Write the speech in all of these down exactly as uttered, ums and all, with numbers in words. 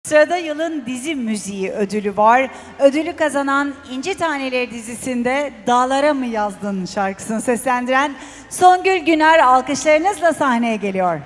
Sırada yılın dizi müziği ödülü var. Ödülü kazanan İnci Taneleri dizisinde Dağlara mı Yazdın şarkısını seslendiren Songül Güner alkışlarınızla sahneye geliyor.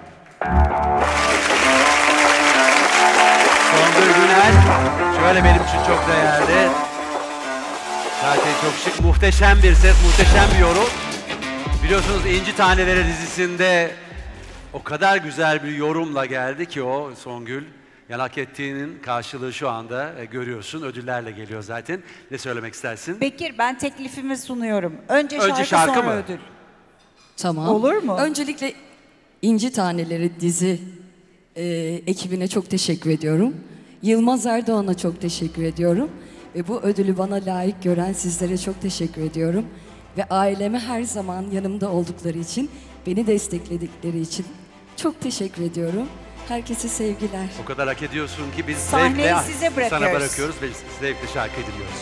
Songül Güner şöyle benim için çok değerli. Zaten çok şık, muhteşem bir ses, muhteşem bir yorum. Biliyorsunuz İnci Taneleri dizisinde o kadar güzel bir yorumla geldi ki o Songül. Yani hak ettiğinin karşılığı şu anda e, görüyorsun. Ödüllerle geliyor zaten. Ne söylemek istersin? Bekir, ben teklifimi sunuyorum. Önce, Önce şarkı, şarkı sonra mı? ödül. Tamam. Olur mu? Öncelikle İnci Taneleri dizi e, ekibine çok teşekkür ediyorum. Yılmaz Erdoğan'a çok teşekkür ediyorum. Ve bu ödülü bana layık gören sizlere çok teşekkür ediyorum. Ve aileme her zaman yanımda oldukları için, beni destekledikleri için çok teşekkür ediyorum. Herkese sevgiler. O kadar hak ediyorsun ki biz Sahneyi zevkle size bırakıyoruz. sana bırakıyoruz ve zevkle şarkı dinliyoruz.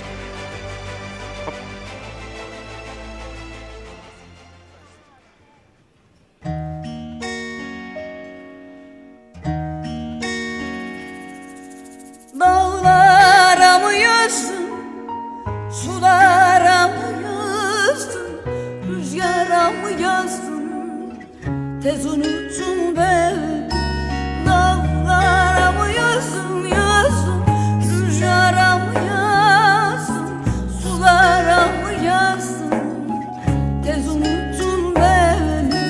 Dağlara mı yazdın, sulara mı yazdın, rüzgara mı yazdın, tez unuttun beni. Dağlara mı yazdın, yazdın, rüzgara mı yazdın, sulara mı yazdın, tez unuttun beni.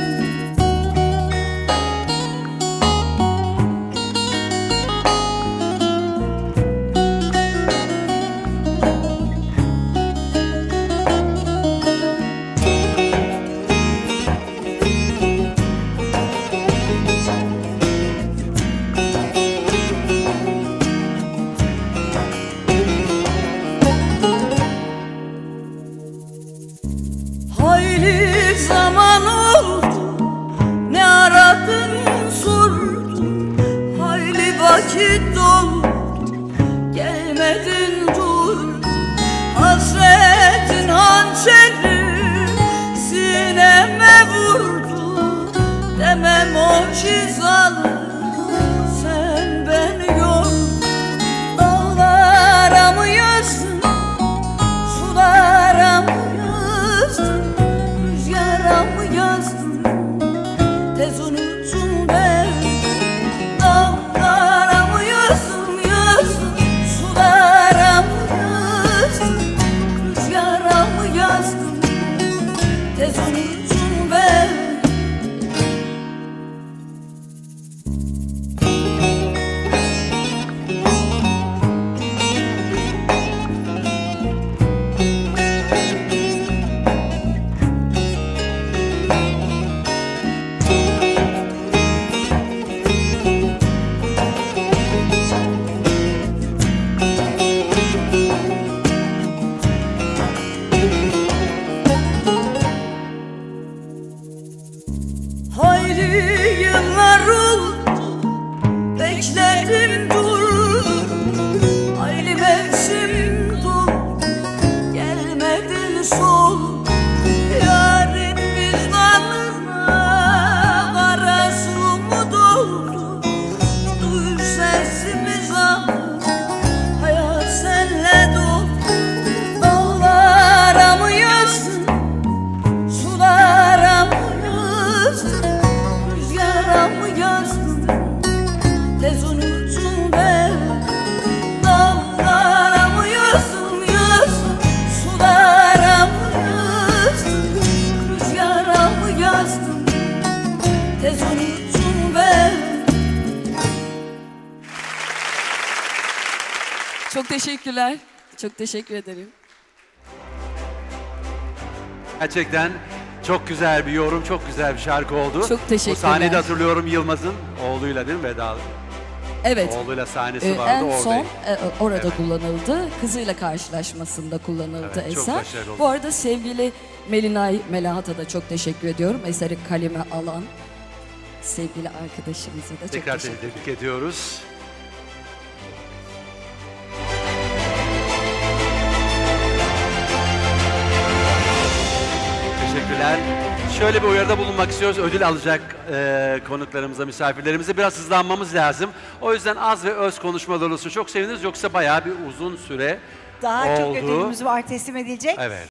Hayli zaman oldu, ne aradın sordun, hayli vakit doldu, gelmedin durdun. Hasretin hançeri sineme vurdu, demem o cizalı sen beni yordun. Dağlara mı yazdın, sulara mı yazdın, rüzgara mı yazdın, tez unuttun beni. Dağlara mı yazdın, yazdın, sulara mı yazdın, rüzgara mı yazdın, tez unuttun beni. Hayli yıllar oldu, bekledim durdum, hayli mevsim doldu, gelmedin sol. Yarın vicdanına kara su mu doldu, duy sesimiz ağır, hayat senle dolu. Dağlara mı yazdın, sulara mı yazdın, rüzgara mı yazdın, tez unuttun beni. Dağlara mı yazdın, yazdın, sulara mı yazdın, rüzgara mı yazdın, tez unuttun beni. Çok teşekkürler. Çok teşekkür ederim. Gerçekten çok güzel bir yorum, çok güzel bir şarkı oldu. Çok teşekkürler. Bu sahnede hatırlıyorum Yılmaz'ın oğluyla değil mi Veda? Evet. Oğluyla sahnesi Ee, vardı en orada. son e, orada Evet. kullanıldı. Kızıyla karşılaşmasında kullanıldı Evet, çok eser. başarılı oldu. Bu arada sevgili Melinay Melahat'a da çok teşekkür ediyorum. Eseri kaleme alan sevgili arkadaşımıza da çok Tekrar teşekkür ederim. tebrik ediyoruz. Teşekkürler. şöyle bir uyarıda bulunmak istiyoruz. Ödül alacak e, konuklarımıza, misafirlerimize biraz hızlanmamız lazım. O yüzden az ve öz konuşmalar olursa çok seviniriz. Yoksa bayağı bir uzun süre Daha oldu. çok ödülümüz var teslim edilecek. Evet.